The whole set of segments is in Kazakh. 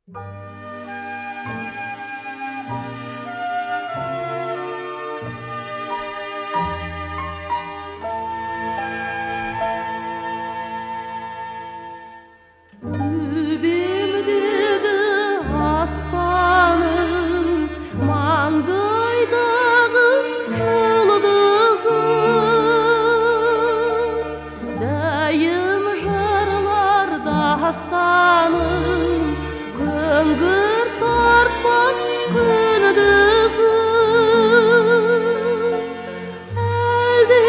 Төбемдегі аспаным, маңдайдағы жұлдызым, дайым жырлар дастаным, күңгір тартпас күндізім. Әлде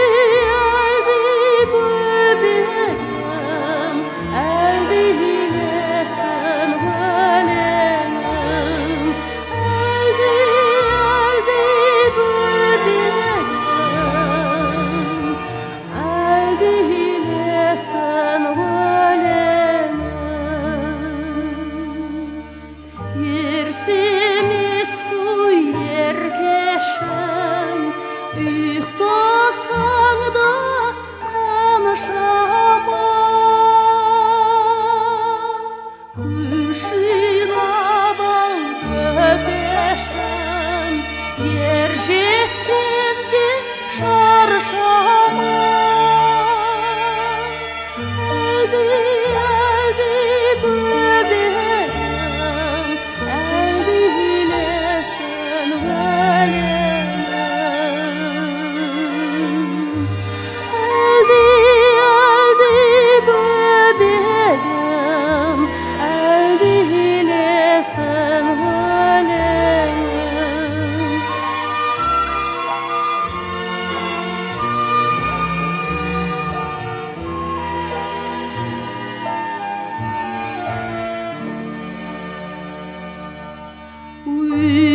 бөбегім, әлде елесін өлеңім, әлде бөбегім, әлде елесін өлеңім. Ерсемес көй еркешім, ұйықтасаң да қаншама, күшілап ал өпешім, ер жеткенде шаршама. Әлде бөбегім, әлде елесін өлеңім, әлде бөбегім, әлде елесін өлеңім. We